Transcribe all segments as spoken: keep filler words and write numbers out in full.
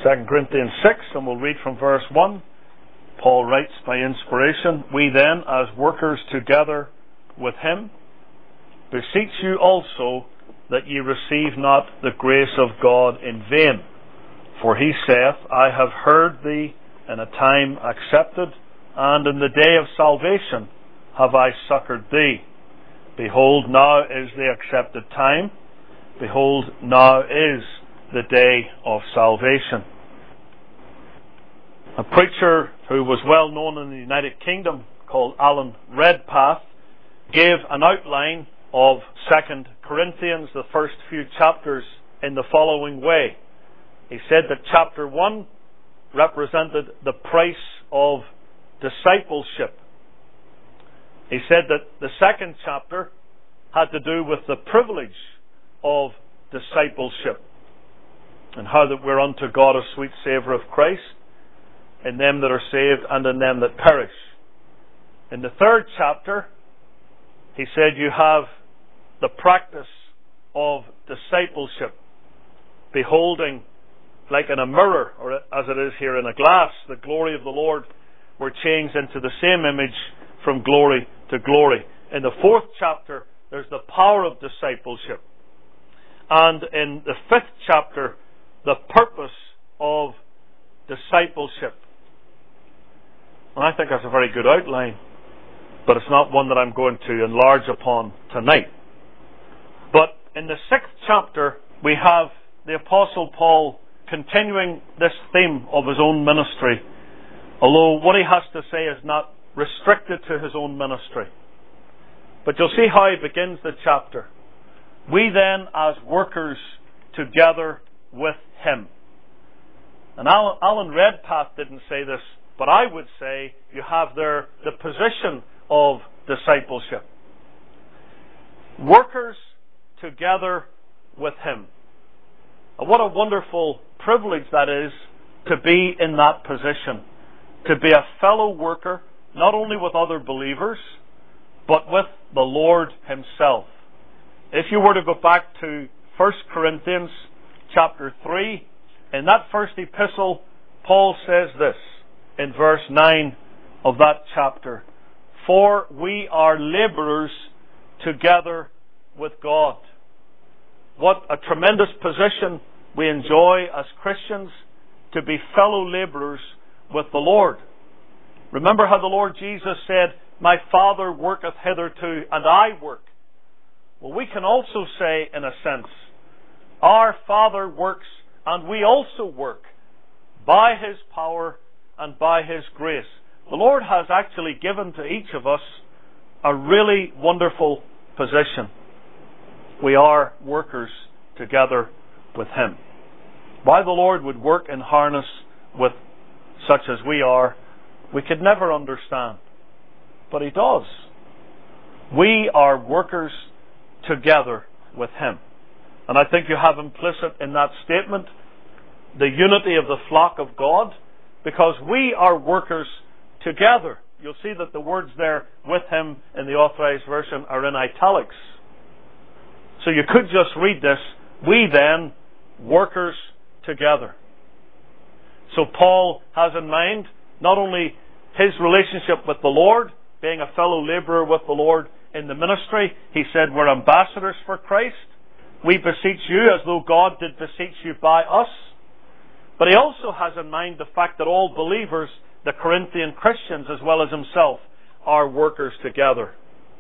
Second Corinthians six, and we'll read from verse one. Paul writes by inspiration, "We then, as workers together with him, beseech you also that ye receive not the grace of God in vain. For he saith, I have heard thee in a time accepted, and in the day of salvation have I succoured thee. Behold, now is the accepted time. Behold, now is the day of salvation." A preacher who was well known in the United Kingdom, called Alan Redpath, gave an outline of Second Corinthians, the first few chapters, in the following way. He said that chapter one represented the price of discipleship. He said that the second chapter had to do with the privilege of discipleship, and how that we're unto God a sweet savour of Christ, in them that are saved and in them that perish. In the third chapter, he said you have the practice of discipleship, beholding like in a mirror, or as it is here in a glass, the glory of the Lord, we're changed into the same image from glory to glory. In the fourth chapter, there's the power of discipleship. And in the fifth chapter, the purpose of discipleship. And I think that's a very good outline, but it's not one that I'm going to enlarge upon tonight. But in the sixth chapter, we have the Apostle Paul continuing this theme of his own ministry, although what he has to say is not restricted to his own ministry. But you'll see how he begins the chapter. "We then, as workers together with him." And Alan, Alan Redpath didn't say this, but I would say you have there the position of discipleship. Workers together with him. And what a wonderful privilege that is, to be in that position. To be a fellow worker, not only with other believers, but with the Lord himself. If you were to go back to First Corinthians chapter three, in that first epistle, Paul says this in verse nine of that chapter: "For we are labourers together with God." What a tremendous position we enjoy as Christians, to be fellow labourers with the Lord. Remember how the Lord Jesus said, "My Father worketh hitherto, and I work." Well, we can also say, in a sense, our Father works, and we also work, by his power and by his grace. The Lord has actually given to each of us a really wonderful position. We are workers together with him. Why the Lord would work in harness with such as we are, we could never understand. But he does. We are workers together with him. And I think you have implicit in that statement the unity of the flock of God, because we are workers together. You'll see that the words there, "with him," in the Authorized Version are in italics. So you could just read this, "We then, workers together." So Paul has in mind not only his relationship with the Lord, being a fellow labourer with the Lord in the ministry. He said, "We're ambassadors for Christ. We beseech you as though God did beseech you by us." But he also has in mind the fact that all believers, the Corinthian Christians as well as himself, are workers together.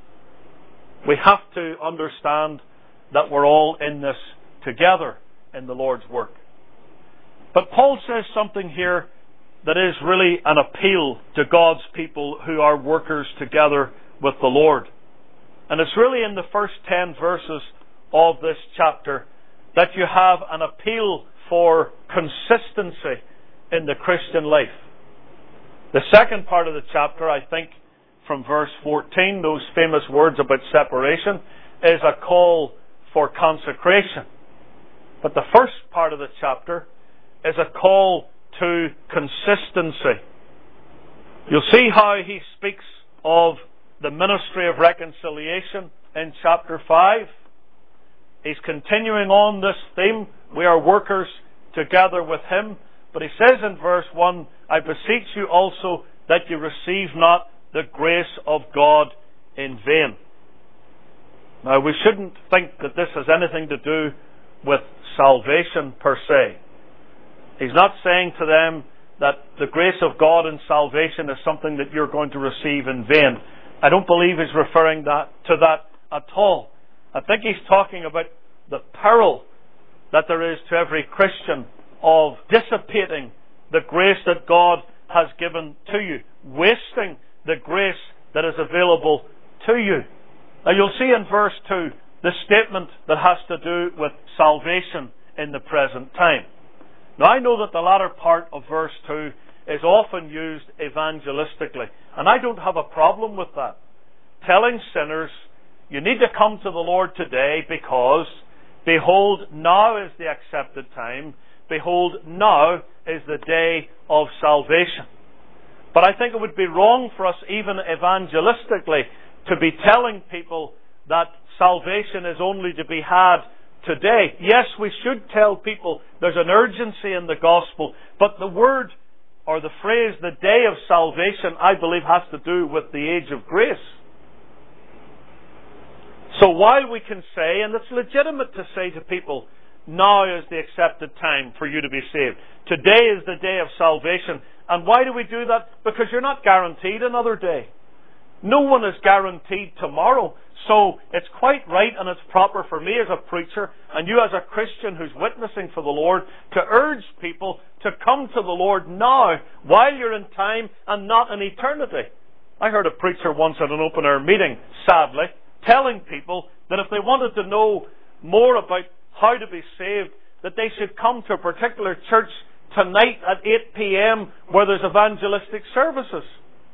We have to understand that we're all in this together in the Lord's work. But Paul says something here that is really an appeal to God's people who are workers together with the Lord. And it's really in the first ten verses of this chapter that you have an appeal for consistency in the Christian life. The second part of the chapter, I think, from verse fourteen, those famous words about separation, is a call for consecration. But the first part of the chapter is a call to consistency. You'll see how he speaks of the ministry of reconciliation in chapter five. He's continuing on this theme. We are workers together with him. But he says in verse one, I beseech you also that you receive not the grace of God in vain. Now, we shouldn't think that this has anything to do with salvation per se. He's not saying to them that the grace of God in salvation is something that you're going to receive in vain. I don't believe he's referring that to that at all. I think he's talking about the peril that there is to every Christian of dissipating the grace that God has given to you, wasting the grace that is available to you. Now you'll see in verse two the statement that has to do with salvation in the present time. Now I know that the latter part of verse two is often used evangelistically, and I don't have a problem with that. Telling sinners, you need to come to the Lord today because, behold, now is the accepted time. Behold, now is the day of salvation. But I think it would be wrong for us, even evangelistically, to be telling people that salvation is only to be had today. Yes, we should tell people there's an urgency in the gospel, but the word or the phrase, the day of salvation, I believe has to do with the age of grace. So while we can say, and it's legitimate to say to people, now is the accepted time for you to be saved. Today is the day of salvation. And why do we do that? Because you're not guaranteed another day. No one is guaranteed tomorrow. So it's quite right and it's proper for me as a preacher and you as a Christian who's witnessing for the Lord to urge people to come to the Lord now while you're in time and not in eternity. I heard a preacher once at an open-air meeting, sadly, telling people that if they wanted to know more about how to be saved, that they should come to a particular church tonight at eight p.m. where there's evangelistic services.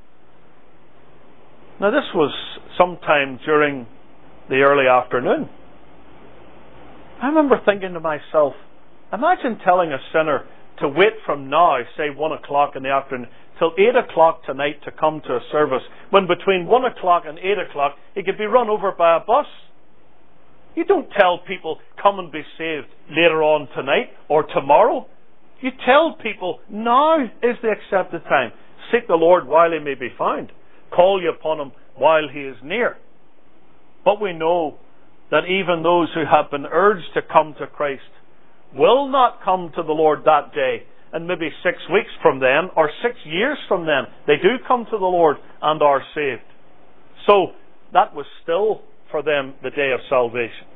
Now this was sometime during the early afternoon. I remember thinking to myself, imagine telling a sinner to wait from now, say one o'clock in the afternoon, till eight o'clock tonight to come to a service, when between one o'clock and eight o'clock he could be run over by a bus. You don't tell people, come and be saved later on tonight or tomorrow. You tell people, now is the accepted time. Seek the Lord while he may be found. Call you upon him while he is near. But we know that even those who have been urged to come to Christ will not come to the Lord that day. And maybe six weeks from then, or six years from then, they do come to the Lord and are saved. So, that was still for them the day of salvation.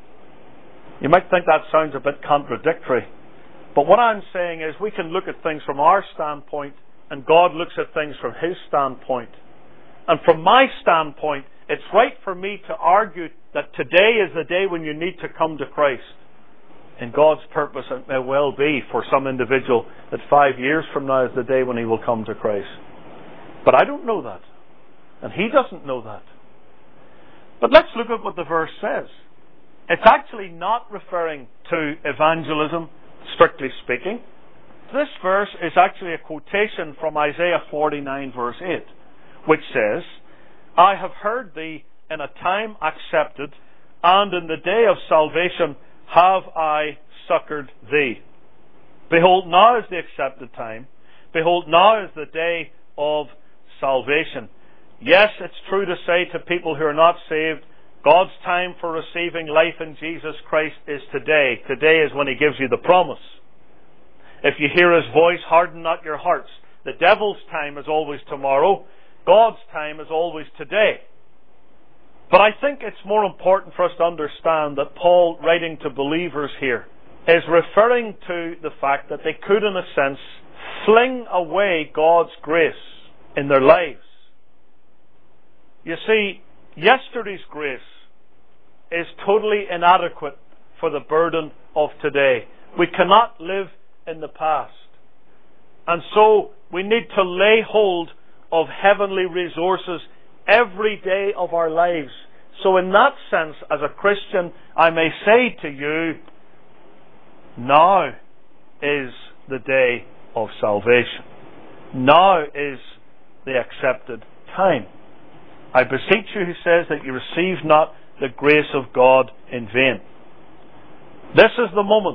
You might think that sounds a bit contradictory. But what I'm saying is we can look at things from our standpoint, and God looks at things from his standpoint. And from my standpoint, it's right for me to argue that today is the day when you need to come to Christ. In God's purpose, it may well be for some individual that five years from now is the day when he will come to Christ. But I don't know that. And he doesn't know that. But let's look at what the verse says. It's actually not referring to evangelism, strictly speaking. This verse is actually a quotation from Isaiah forty-nine verse eight, which says, I have heard thee in a time accepted, and in the day of salvation have I succored thee. Behold, now is the accepted time. Behold, now is the day of salvation. Yes, it's true to say to people who are not saved, God's time for receiving life in Jesus Christ is today. Today is when he gives you the promise. If you hear his voice, harden not your hearts. The devil's time is always tomorrow. God's time is always today. But I think it's more important for us to understand that Paul, writing to believers here, is referring to the fact that they could, in a sense, fling away God's grace in their lives. You see, yesterday's grace is totally inadequate for the burden of today. We cannot live in the past. And so we need to lay hold of heavenly resources every day of our lives. So in that sense, as a Christian, I may say to you, now is the day of salvation. Now is the accepted time. I beseech you, he says, that you receive not the grace of God in vain. This is the moment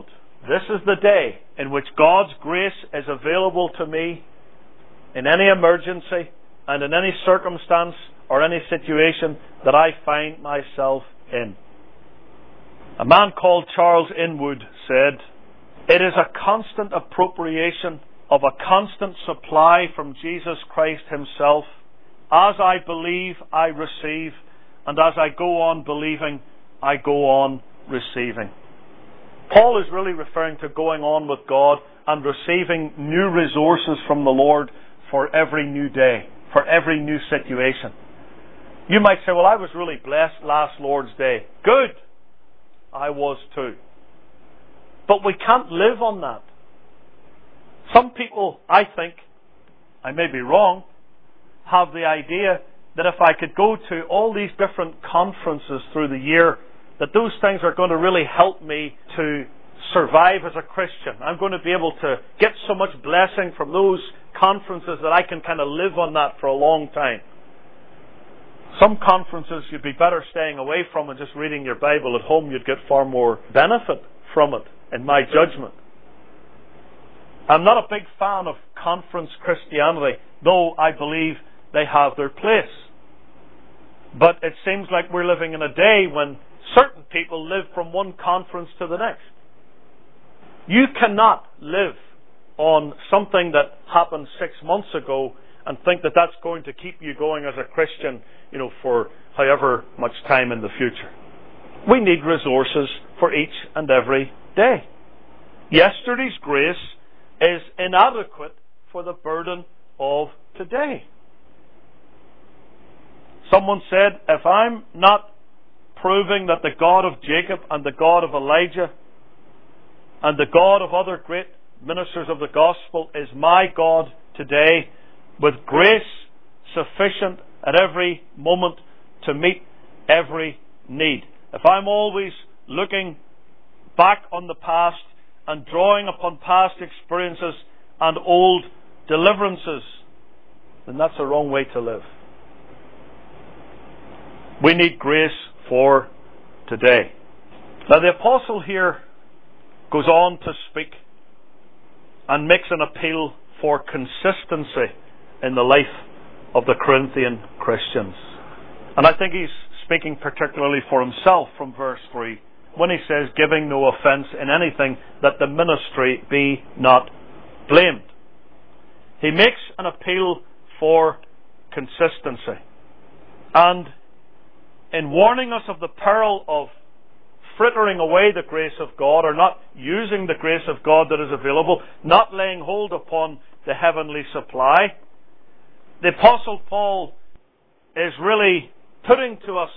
this is the day in which God's grace is available to me in any emergency and in any circumstance or any situation that I find myself in. A man called Charles Inwood said, "It is a constant appropriation of a constant supply from Jesus Christ himself. As I believe, I receive, and as I go on believing, I go on receiving." Paul is really referring to going on with God and receiving new resources from the Lord for every new day, for every new situation. You might say, well, I was really blessed last Lord's Day. Good. I was too. But we can't live on that. Some people, I think, I may be wrong, have the idea that if I could go to all these different conferences through the year, that those things are going to really help me to survive as a Christian. I'm going to be able to get so much blessing from those conferences that I can kind of live on that for a long time. Some conferences you'd be better staying away from and just reading your Bible at home. You'd get far more benefit from it, in my judgment. I'm not a big fan of conference Christianity, though I believe they have their place. But it seems like we're living in a day when certain people live from one conference to the next. You cannot live on something that happened six months ago and think that that's going to keep you going as a Christian, you know, for however much time in the future. We need resources for each and every day. Yesterday's grace is inadequate for the burden of today. Someone said, if I'm not proving that the God of Jacob and the God of Elijah and the God of other great ministers of the gospel is my God today, with grace sufficient at every moment to meet every need. If I'm always looking back on the past and drawing upon past experiences and old deliverances, then that's a wrong way to live. We need grace for today. Now the apostle here goes on to speak and makes an appeal for consistency in the life of the Corinthian Christians. And I think he's speaking particularly for himself from verse three when he says, giving no offence in anything, that the ministry be not blamed. He makes an appeal for consistency. And in warning us of the peril of frittering away the grace of God, or not using the grace of God that is available, not laying hold upon the heavenly supply, the Apostle Paul is really putting to us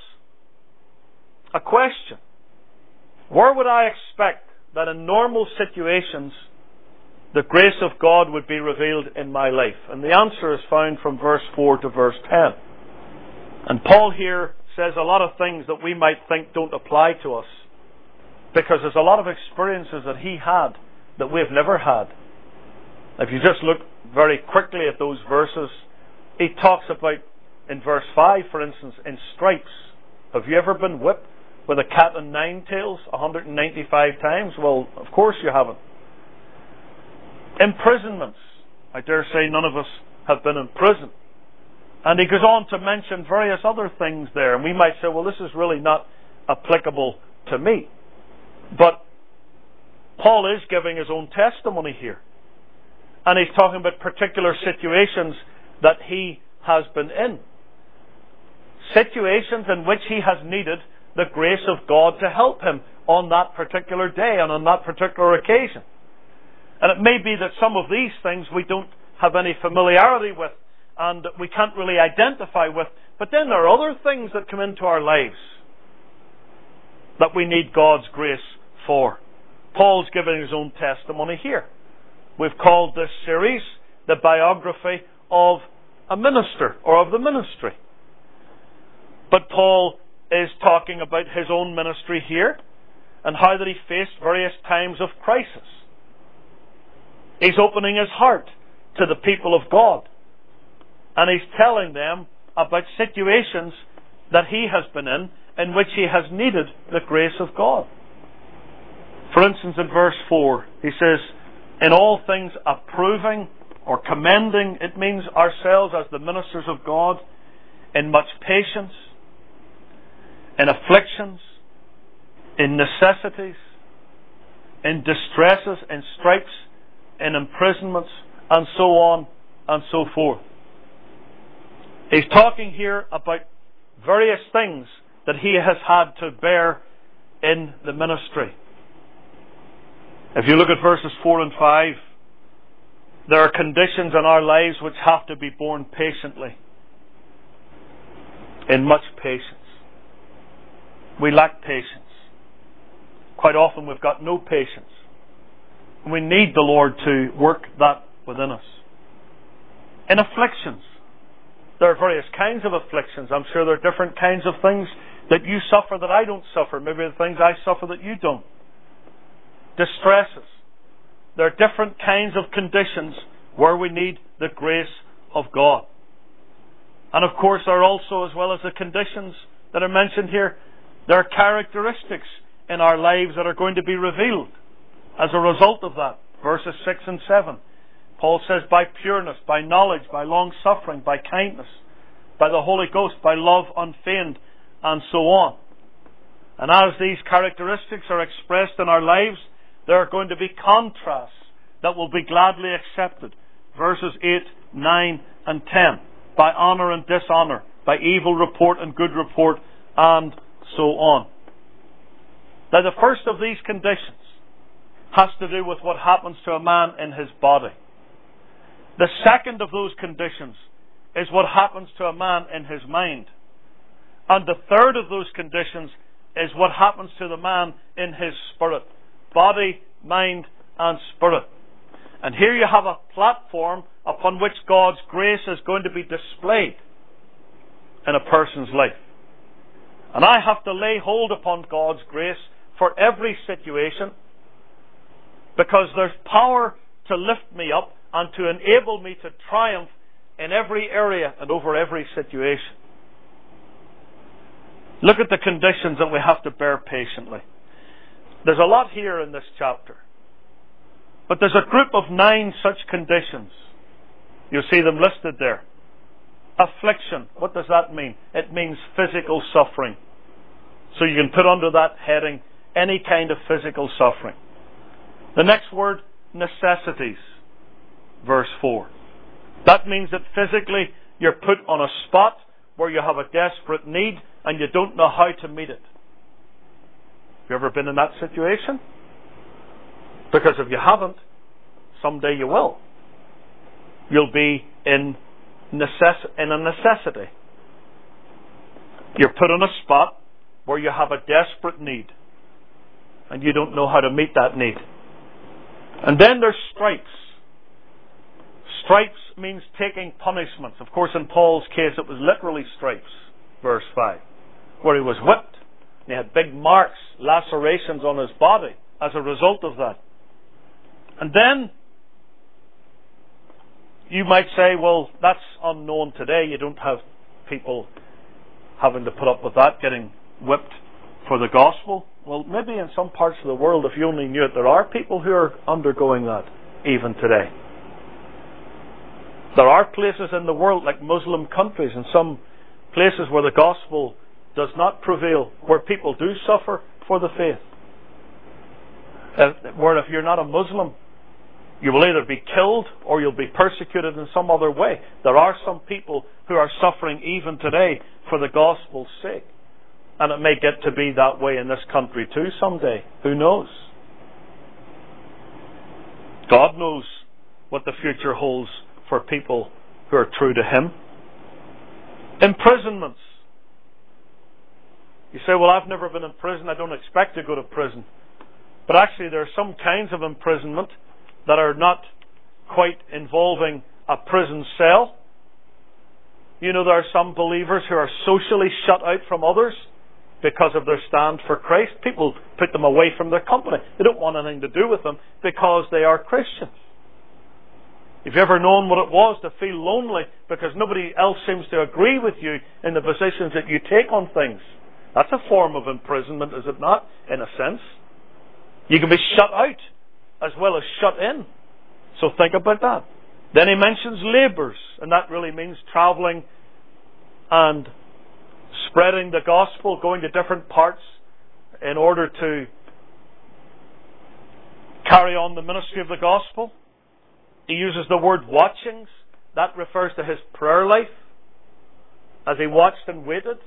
a question. Where would I expect that in normal situations the grace of God would be revealed in my life? And the answer is found from verse four to verse ten. And Paul here says a lot of things that we might think don't apply to us, because there's a lot of experiences that he had that we've never had. If you just look very quickly at those verses, he talks about, in verse five, for instance, in stripes. Have you ever been whipped with a cat and nine tails one hundred ninety-five times? Well, of course you haven't. Imprisonments. I dare say none of us have been in prison. And he goes on to mention various other things there. And we might say, well, this is really not applicable to me. But Paul is giving his own testimony here. And he's talking about particular situations that he has been in. Situations in which he has needed the grace of God to help him on that particular day and on that particular occasion. And it may be that some of these things we don't have any familiarity with and we can't really identify with. But then there are other things that come into our lives that we need God's grace for. Paul's giving his own testimony here. We've called this series the biography of a minister, or of the ministry. But Paul is talking about his own ministry here and how that he faced various times of crisis. He's opening his heart to the people of God. And he's telling them about situations that he has been in, in which he has needed the grace of God. For instance, in verse four, he says, in all things approving or commending, it means ourselves as the ministers of God, in much patience, in afflictions, in necessities, in distresses, in stripes, in imprisonments, and so on and so forth. He's talking here about various things that he has had to bear in the ministry. If you look at verses four and five, there are conditions in our lives which have to be borne patiently, in much patience. We lack patience. Quite often we've got no patience. We need the Lord to work that within us. In afflictions, there are various kinds of afflictions. I'm sure there are different kinds of things that you suffer that I don't suffer. Maybe the things I suffer that you don't. Distresses. There are different kinds of conditions where we need the grace of God. And of course, there are also, as well as the conditions that are mentioned here, there are characteristics in our lives that are going to be revealed as a result of that. Verses six and seven. Paul says, by pureness, by knowledge, by long suffering, by kindness, by the Holy Ghost, by love unfeigned, and so on. And as these characteristics are expressed in our lives, there are going to be contrasts that will be gladly accepted. Verses eight, nine, and ten. By honour and dishonour, by evil report and good report, and so on. Now, the first of these conditions has to do with what happens to a man in his body. The second of those conditions is what happens to a man in his mind. And the third of those conditions is what happens to the man in his spirit. Body, mind, and spirit. And here you have a platform upon which God's grace is going to be displayed in a person's life. And I have to lay hold upon God's grace for every situation, because there's power to lift me up and to enable me to triumph in every area and over every situation. Look at the conditions that we have to bear patiently. There's a lot here in this chapter. But there's a group of nine such conditions. You'll see them listed there. Affliction. What does that mean? It means physical suffering. So you can put under that heading any kind of physical suffering. The next word, necessities. Verse four. That means that physically you're put on a spot where you have a desperate need and you don't know how to meet it. Have you ever been in that situation? Because if you haven't, someday you will. You'll be in, necess- in a necessity. You're put on a spot where you have a desperate need and you don't know how to meet that need. And then there's stripes. Stripes means taking punishments. Of course, in Paul's case, it was literally stripes, verse five, where he was whipped. And he had big marks, lacerations on his body as a result of that. And then you might say, well, that's unknown today. You don't have people having to put up with that, getting whipped for the gospel. Well, maybe in some parts of the world, if you only knew it, there are people who are undergoing that even today. There are places in the world, like Muslim countries, and some places where the gospel does not prevail, where people do suffer for the faith. Uh, where if you're not a Muslim, you will either be killed or you'll be persecuted in some other way. There are some people who are suffering even today for the gospel's sake. And it may get to be that way in this country too someday. Who knows? God knows what the future holds for people who are true to Him. Imprisonments. You say, well, I've never been in prison. I don't expect to go to prison. But actually there are some kinds of imprisonment that are not quite involving a prison cell. You know, there are some believers who are socially shut out from others because of their stand for Christ. People put them away from their company. They don't want anything to do with them because they are Christians. Have you ever known what it was to feel lonely because nobody else seems to agree with you in the positions that you take on things? That's a form of imprisonment, is it not? In a sense. You can be shut out as well as shut in. So think about that. Then he mentions labours, and that really means travelling and spreading the gospel, going to different parts in order to carry on the ministry of the gospel. He uses the word watchings. That refers to his prayer life as he watched and waited.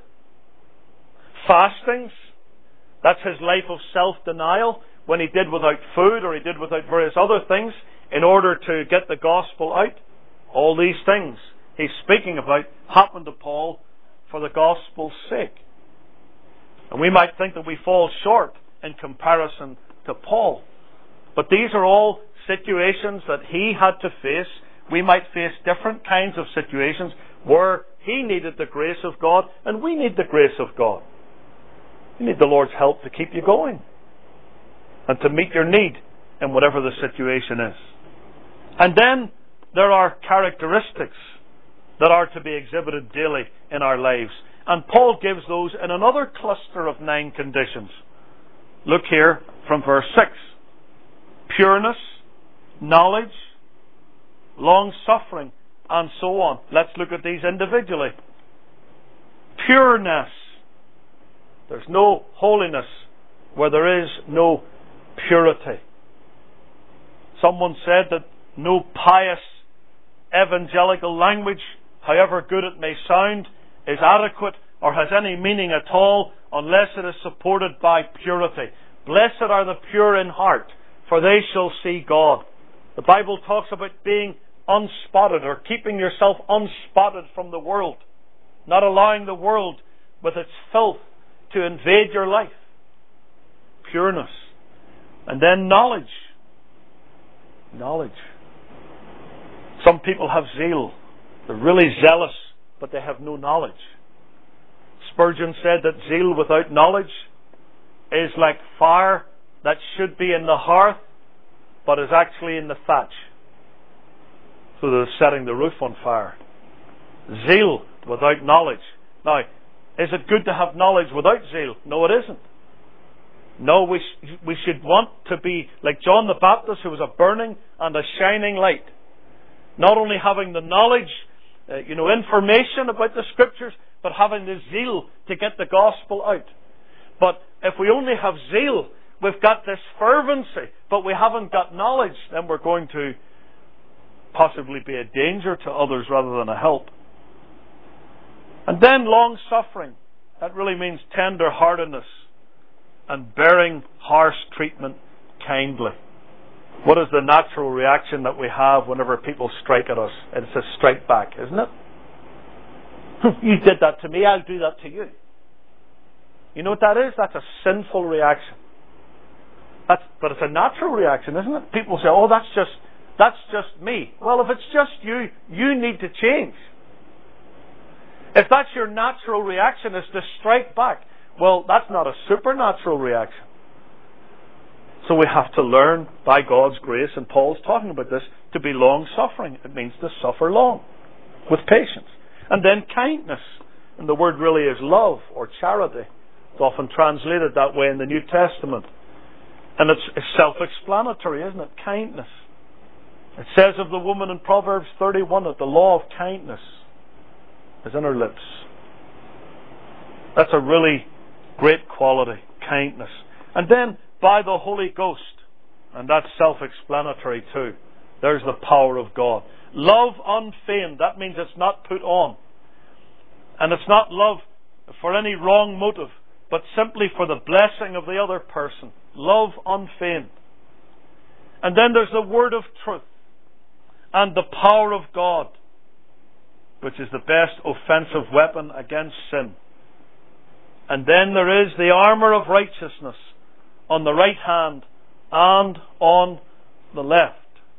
Fastings. That's his life of self-denial when he did without food or he did without various other things in order to get the gospel out. All these things he's speaking about happened to Paul for the gospel's sake. And we might think that we fall short in comparison to Paul. But these are all situations that he had to face. We might face different kinds of situations where he needed the grace of God and we need the grace of God. You need the Lord's help to keep you going and to meet your need in whatever the situation is. And then there are characteristics that are to be exhibited daily in our lives. And Paul gives those in another cluster of nine conditions. Look here from verse six. Pureness, knowledge, long-suffering, and so on. Let's look at these individually. Pureness. There's no holiness where there is no purity. Someone said that no pious evangelical language, however good it may sound, is adequate or has any meaning at all unless it is supported by purity. Blessed are the pure in heart, for they shall see God. The Bible talks about being unspotted or keeping yourself unspotted from the world, not allowing the world with its filth to invade your life. Pureness. And then knowledge. Knowledge. Some people have zeal. They're really zealous, but they have no knowledge. Spurgeon said that zeal without knowledge is like fire that should be in the hearth, but is actually in the thatch. So they're setting the roof on fire. Zeal without knowledge. Now, is it good to have knowledge without zeal? No, it isn't. No, we, sh- we should want to be like John the Baptist, who was a burning and a shining light. Not only having the knowledge, uh, you know, information about the Scriptures, but having the zeal to get the gospel out. But if we only have zeal, we've got this fervency, but we haven't got knowledge, then we're going to possibly be a danger to others rather than a help. And then long-suffering. That really means tender-heartedness and bearing harsh treatment kindly. What is the natural reaction that we have whenever people strike at us? It's a strike back, isn't it? You did that to me, I'll do that to you. You know what that is? That's a sinful reaction. That's, but it's a natural reaction, isn't it? People say, oh, that's just, that's just me. Well, if it's just you, you need to change. If that's your natural reaction, is to strike back, well, that's not a supernatural reaction. So we have to learn by God's grace, and Paul's talking about this, to be long-suffering. It means to suffer long, with patience. And then kindness. And the word really is love or charity. It's often translated that way in the New Testament. And it's, it's self-explanatory, isn't it? Kindness. It says of the woman in Proverbs thirty-one that the law of kindness is in her lips. That's a really great quality, kindness. And then by the Holy Ghost, and that's self-explanatory too. There's the power of God. Love unfeigned, that means it's not put on. And it's not love for any wrong motive, but simply for the blessing of the other person. Love unfeigned. And then there's the word of truth and the power of God, which is the best offensive weapon against sin. And then there is the armour of righteousness on the right hand and on the left.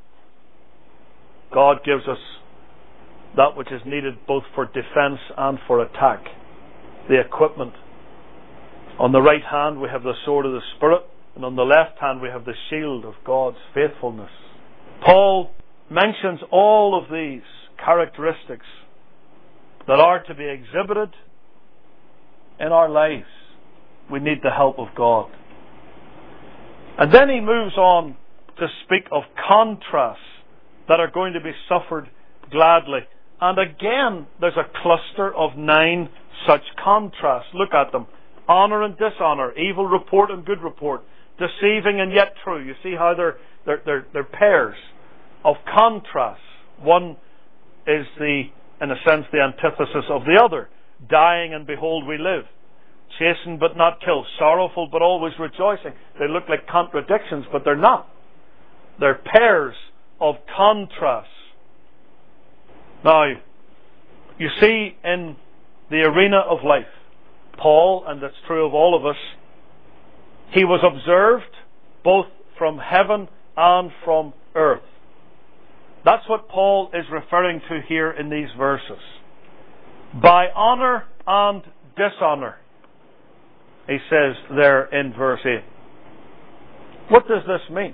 God gives us that which is needed both for defence and for attack. The equipment. On the right hand we have the sword of the Spirit, and on the left hand we have the shield of God's faithfulness. Paul mentions all of these characteristics that are to be exhibited in our lives. We need the help of God. And then he moves on to speak of contrasts that are going to be suffered gladly. And again, there's a cluster of nine such contrasts. Look at them. Honor and dishonor, evil report and good report, deceiving and yet true. You see how they're, they're, they're, they're pairs of contrasts. One is the, in a sense, the antithesis of the other. Dying and behold we live. Chastened but not killed. Sorrowful but always rejoicing. They look like contradictions, but they're not. They're pairs of contrasts. Now, you see in the arena of life, Paul, and that's true of all of us, he was observed both from heaven and from earth. That's what Paul is referring to here in these verses. By honor and dishonor, he says there in verse eight. What does this mean?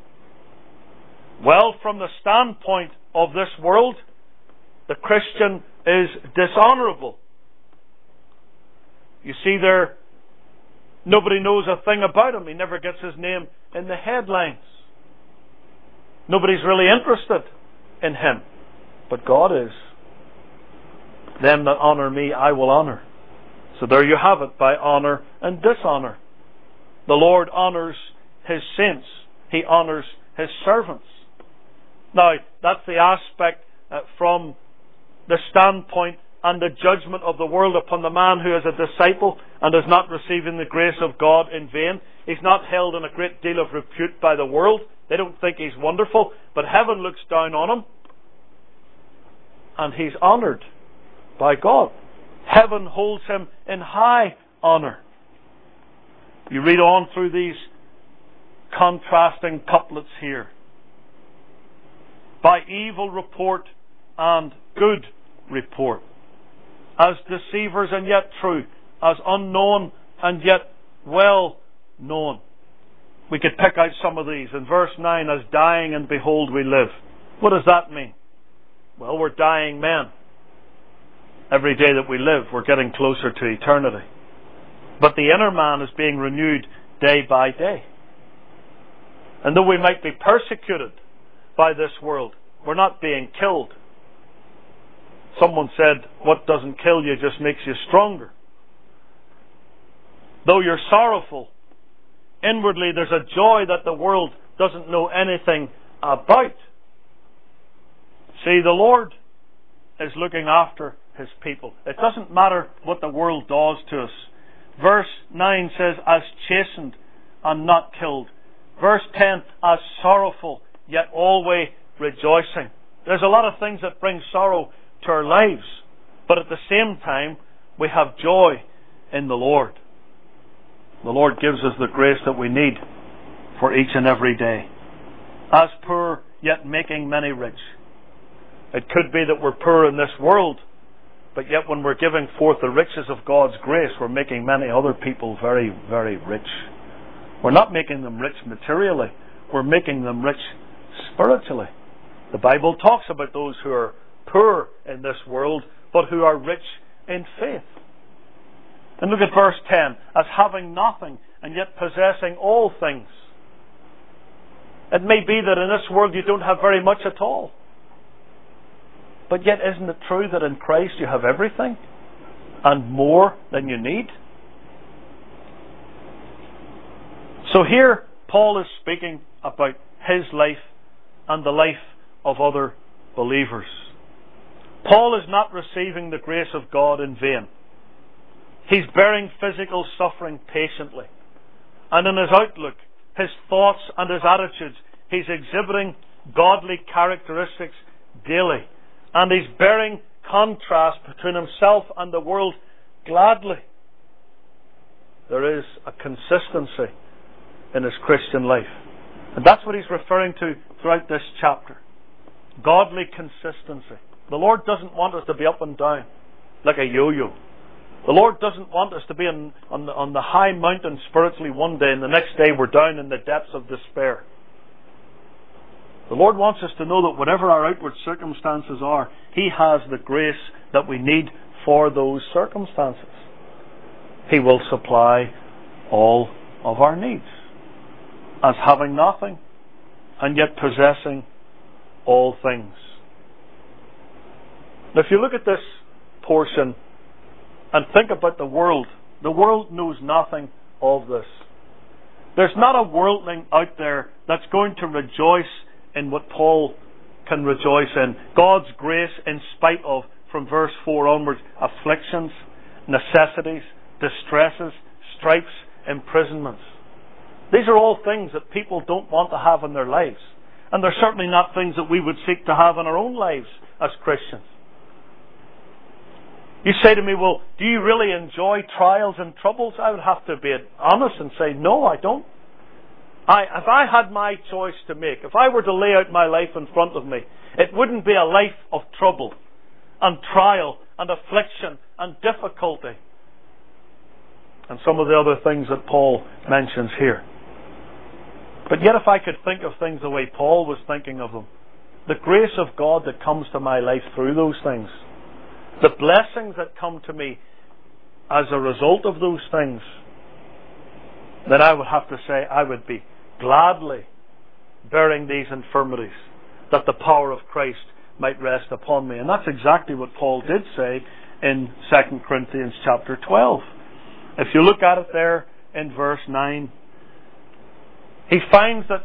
Well, from the standpoint of this world, the Christian is dishonorable. You see there, nobody knows a thing about him. He never gets his name in the headlines. Nobody's really interested in him. But God is. Them that honor me, I will honor. So there you have it, by honor and dishonor. The Lord honors His saints. He honors His servants. Now, that's the aspect uh, from the standpoint and the judgment of the world upon the man who is a disciple and is not receiving the grace of God in vain. He's not held in a great deal of repute by the world. They don't think he's wonderful, but heaven looks down on him and he's honoured by God. Heaven holds him in high honour. You read on through these contrasting couplets here. By evil report and good report, as deceivers and yet true, as unknown and yet well known. We could pick out some of these. In verse nine, as dying and behold we live. What does that mean? Well, we're dying men. Every day that we live, we're getting closer to eternity. But the inner man is being renewed day by day. And though we might be persecuted by this world, we're not being killed. Someone said, what doesn't kill you just makes you stronger. Though you're sorrowful, inwardly there's a joy that the world doesn't know anything about. See, the Lord is looking after His people. It doesn't matter what the world does to us. Verse nine says, as chastened and not killed. Verse ten, as sorrowful, yet always rejoicing. There's a lot of things that bring sorrow to our lives, but at the same time, we have joy in the Lord. The Lord gives us the grace that we need for each and every day. As poor, yet making many rich. It could be that we're poor in this world, but yet when we're giving forth the riches of God's grace, we're making many other people very, very rich. We're not making them rich materially. We're making them rich spiritually. The Bible talks about those who are poor in this world, but who are rich in faith. And look at verse ten. As having nothing, and yet possessing all things. It may be that in this world you don't have very much at all. But yet isn't it true that in Christ you have everything? And more than you need? So here Paul is speaking about his life and the life of other believers. Paul is not receiving the grace of God in vain. He's bearing physical suffering patiently. And in his outlook, his thoughts and his attitudes, he's exhibiting godly characteristics daily. And he's bearing contrast between himself and the world gladly. There is a consistency in his Christian life. And that's what he's referring to throughout this chapter. Godly consistency. The Lord doesn't want us to be up and down like a yo-yo. The Lord doesn't want us to be on, on, the, on the high mountain spiritually one day and the next day we're down in the depths of despair. The Lord wants us to know that whatever our outward circumstances are, He has the grace that we need for those circumstances. He will supply all of our needs. as having nothing, and yet possessing all things. Now, if you look at this portion and think about the world, the world knows nothing of this. There's not a worldling out there that's going to rejoice in what Paul can rejoice in. God's grace in spite of, from verse four onwards, afflictions, necessities, distresses, stripes, imprisonments. These are all things that people don't want to have in their lives. And they're certainly not things that we would seek to have in our own lives as Christians. You say to me, well, do you really enjoy trials and troubles? I would have to be honest and say, no, I don't. I, if I had my choice to make, if I were to lay out my life in front of me, it wouldn't be a life of trouble and trial and affliction and difficulty and some of the other things that Paul mentions here. But yet if I could think of things the way Paul was thinking of them, the grace of God that comes to my life through those things, the blessings that come to me as a result of those things, then I would have to say I would be gladly bearing these infirmities, that the power of Christ might rest upon me. And that's exactly what Paul did say in Second Corinthians chapter twelve. If you look at it there in verse nine, he finds that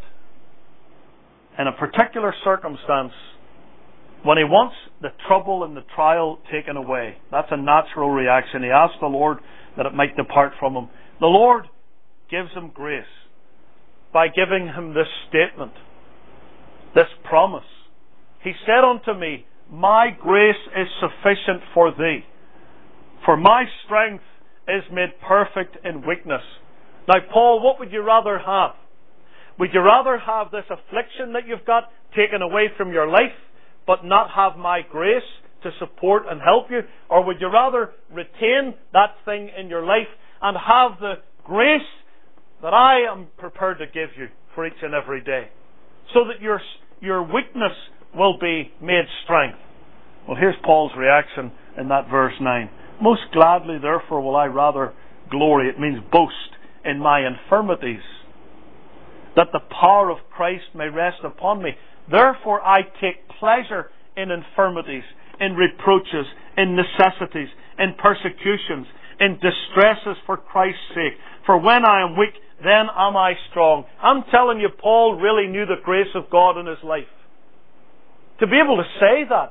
in a particular circumstance, when he wants the trouble and the trial taken away, that's a natural reaction. He asks the Lord that it might depart from him. The Lord gives him grace by giving him this statement, this promise. He said unto me, my grace is sufficient for thee, for my strength is made perfect in weakness. Now, Paul, what would you rather have? Would you rather have this affliction that you've got taken away from your life, but not have my grace to support and help you? Or would you rather retain that thing in your life and have the grace that I am prepared to give you for each and every day, so that your your weakness will be made strength? Well, here's Paul's reaction in that verse nine. Most gladly, therefore, will I rather glory, it means boast, in my infirmities, that the power of Christ may rest upon me. Therefore I take pleasure in infirmities, in reproaches, in necessities, in persecutions, in distresses for Christ's sake. For when I am weak, then am I strong. I'm telling you, Paul really knew the grace of God in his life. To be able to say that,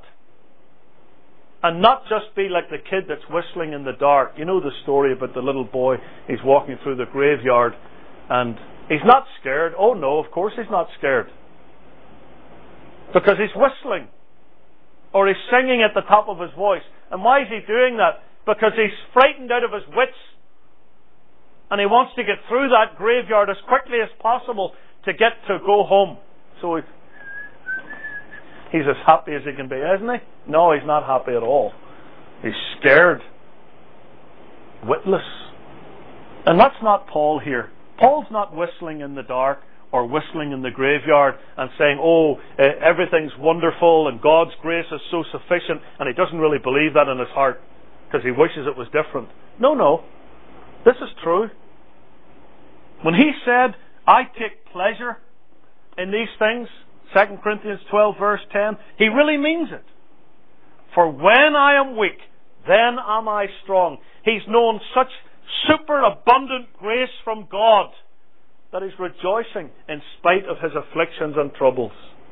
and not just be like the kid that's whistling in the dark. You know the story about the little boy, he's walking through the graveyard, and he's not scared. Oh no, of course he's not scared. Because he's whistling. Or he's singing at the top of his voice. And why is he doing that? Because he's frightened out of his wits. And he wants to get through that graveyard as quickly as possible to get to go home. So he's, he's as happy as he can be, isn't he? No, he's not happy at all. He's scared. Witless. And that's not Paul here. Paul's not whistling in the dark or whistling in the graveyard and saying, oh, uh, everything's wonderful and God's grace is so sufficient, and he doesn't really believe that in his heart because he wishes it was different. No, no. This is true. When he said, I take pleasure in these things, Second Corinthians twelve verse ten, he really means it. For when I am weak, then am I strong. He's known such superabundant grace from God that he's rejoicing in spite of his afflictions and troubles.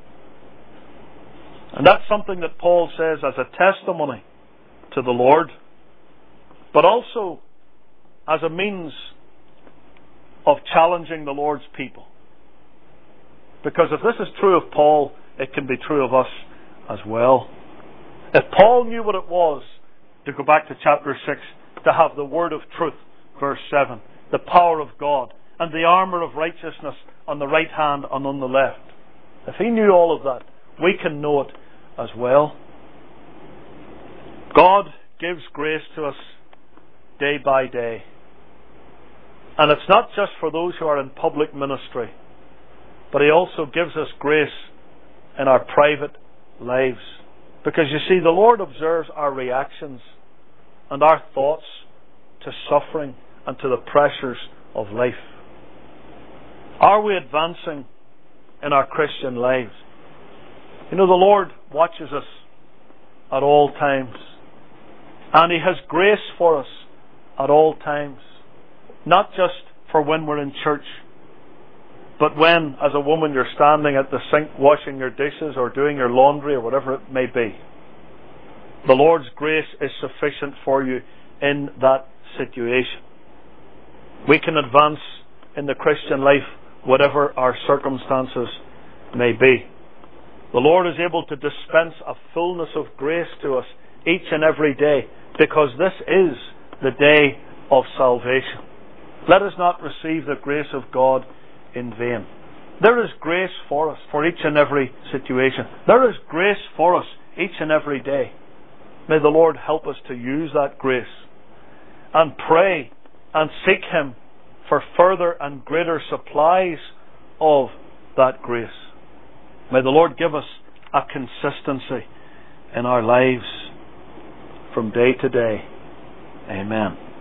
And that's something that Paul says as a testimony to the Lord, but also as a means of challenging the Lord's people. Because if this is true of Paul, it can be true of us as well. If Paul knew what it was, to go back to chapter six, to have the word of truth, verse seven, the power of God, and the armour of righteousness on the right hand and on the left. If he knew all of that, we can know it as well. God gives grace to us day by day. And it's not just for those who are in public ministry, but he also gives us grace in our private lives. Because you see, the Lord observes our reactions and our thoughts to suffering and to the pressures of life. Are we advancing in our Christian lives? You know, the Lord watches us at all times. And He has grace for us at all times. Not just for when we're in church, but when, as a woman, you're standing at the sink washing your dishes or doing your laundry or whatever it may be. The Lord's grace is sufficient for you in that situation. We can advance in the Christian life whatever our circumstances may be. The Lord is able to dispense a fullness of grace to us each and every day, because this is the day of salvation. Let us not receive the grace of God in vain. There is grace for us for each and every situation. There is grace for us each and every day. May the Lord help us to use that grace and pray and seek Him for further and greater supplies of that grace. May the Lord give us a consistency in our lives from day to day. Amen.